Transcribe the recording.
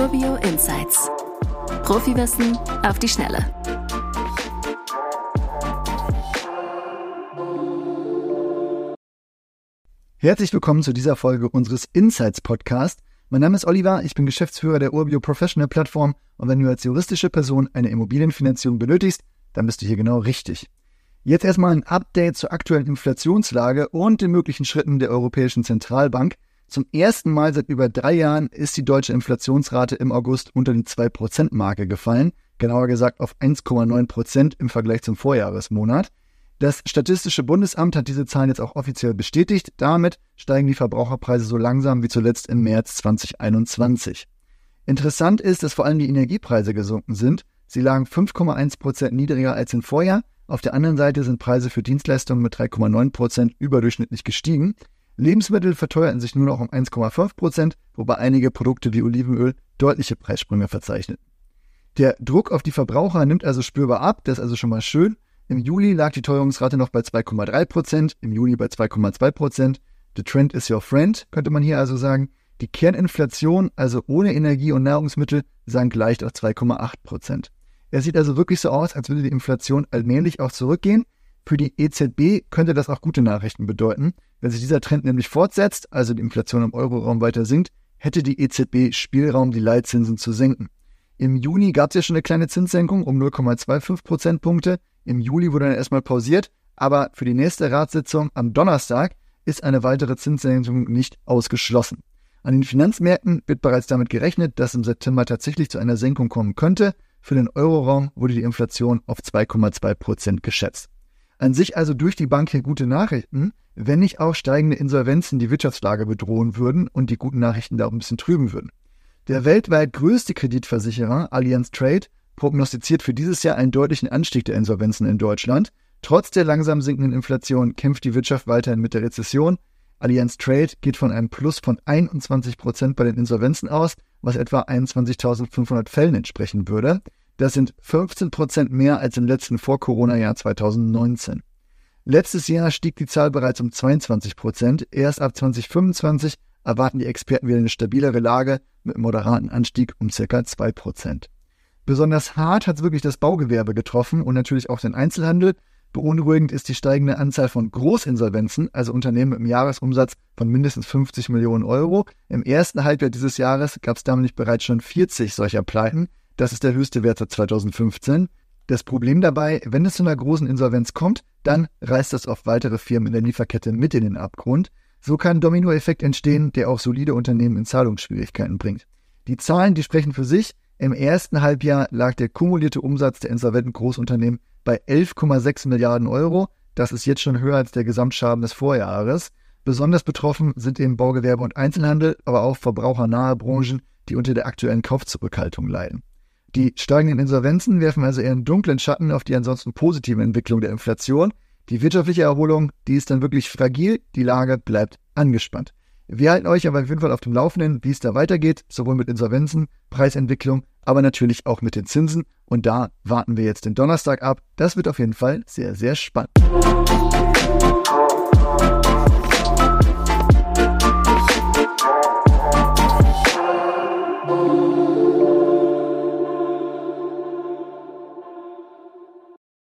Urbio Insights. Profiwissen auf die Schnelle. Herzlich willkommen zu dieser Folge unseres Insights Podcast. Mein Name ist Oliver, ich bin Geschäftsführer der Urbio Professional Plattform und wenn du als juristische Person eine Immobilienfinanzierung benötigst, dann bist du hier genau richtig. Jetzt erstmal ein Update zur aktuellen Inflationslage und den möglichen Schritten der Europäischen Zentralbank. Zum ersten Mal seit über 3 Jahren ist die deutsche Inflationsrate im August unter die 2%-Marke gefallen, genauer gesagt auf 1,9% im Vergleich zum Vorjahresmonat. Das Statistische Bundesamt hat diese Zahlen jetzt auch offiziell bestätigt. Damit steigen die Verbraucherpreise so langsam wie zuletzt im März 2021. Interessant ist, dass vor allem die Energiepreise gesunken sind. Sie lagen 5,1% niedriger als im Vorjahr. Auf der anderen Seite sind Preise für Dienstleistungen mit 3,9% überdurchschnittlich gestiegen. Lebensmittel verteuerten sich nur noch um 1,5%, wobei einige Produkte wie Olivenöl deutliche Preissprünge verzeichnen. Der Druck auf die Verbraucher nimmt also spürbar ab, das ist also schon mal schön. Im Juli lag die Teuerungsrate noch bei 2,3%, im Juli bei 2,2%. The trend is your friend, könnte man hier also sagen. Die Kerninflation, also ohne Energie und Nahrungsmittel, sank leicht auf 2,8%. Es sieht also wirklich so aus, als würde die Inflation allmählich auch zurückgehen. Für die EZB könnte das auch gute Nachrichten bedeuten. Wenn sich dieser Trend nämlich fortsetzt, also die Inflation im Euroraum weiter sinkt, hätte die EZB Spielraum, die Leitzinsen zu senken. Im Juni gab es ja schon eine kleine Zinssenkung um 0,25 Prozentpunkte. Im Juli wurde dann erstmal pausiert, aber für die nächste Ratssitzung am Donnerstag ist eine weitere Zinssenkung nicht ausgeschlossen. An den Finanzmärkten wird bereits damit gerechnet, dass im September tatsächlich zu einer Senkung kommen könnte. Für den Euroraum wurde die Inflation auf 2,2% geschätzt. An sich also durch die Bank hier gute Nachrichten, wenn nicht auch steigende Insolvenzen die Wirtschaftslage bedrohen würden und die guten Nachrichten da auch ein bisschen trüben würden. Der weltweit größte Kreditversicherer Allianz Trade prognostiziert für dieses Jahr einen deutlichen Anstieg der Insolvenzen in Deutschland. Trotz der langsam sinkenden Inflation kämpft die Wirtschaft weiterhin mit der Rezession. Allianz Trade geht von einem Plus von 21% bei den Insolvenzen aus, was etwa 21.500 Fällen entsprechen würde. Das sind 15% mehr als im letzten Vor-Corona-Jahr 2019. Letztes Jahr stieg die Zahl bereits um 22%. Erst ab 2025 erwarten die Experten wieder eine stabilere Lage mit einem moderaten Anstieg um ca. 2%. Besonders hart hat es wirklich das Baugewerbe getroffen und natürlich auch den Einzelhandel. Beunruhigend ist die steigende Anzahl von Großinsolvenzen, also Unternehmen mit einem Jahresumsatz von mindestens 50 Millionen Euro. Im ersten Halbjahr dieses Jahres gab es nämlich bereits schon 40 solcher Pleiten. Das ist der höchste Wert seit 2015. Das Problem dabei, wenn es zu einer großen Insolvenz kommt, dann reißt das oft weitere Firmen in der Lieferkette mit in den Abgrund. So kann ein Dominoeffekt entstehen, der auch solide Unternehmen in Zahlungsschwierigkeiten bringt. Die Zahlen, die sprechen für sich. Im ersten Halbjahr lag der kumulierte Umsatz der insolventen Großunternehmen bei 11,6 Milliarden Euro. Das ist jetzt schon höher als der Gesamtschaden des Vorjahres. Besonders betroffen sind eben Baugewerbe und Einzelhandel, aber auch verbrauchernahe Branchen, die unter der aktuellen Kaufzurückhaltung leiden. Die steigenden Insolvenzen werfen also eher einen dunklen Schatten auf die ansonsten positive Entwicklung der Inflation. Die wirtschaftliche Erholung, die ist dann wirklich fragil, die Lage bleibt angespannt. Wir halten euch aber auf jeden Fall auf dem Laufenden, wie es da weitergeht, sowohl mit Insolvenzen, Preisentwicklung, aber natürlich auch mit den Zinsen. Und da warten wir jetzt den Donnerstag ab. Das wird auf jeden Fall sehr, sehr spannend.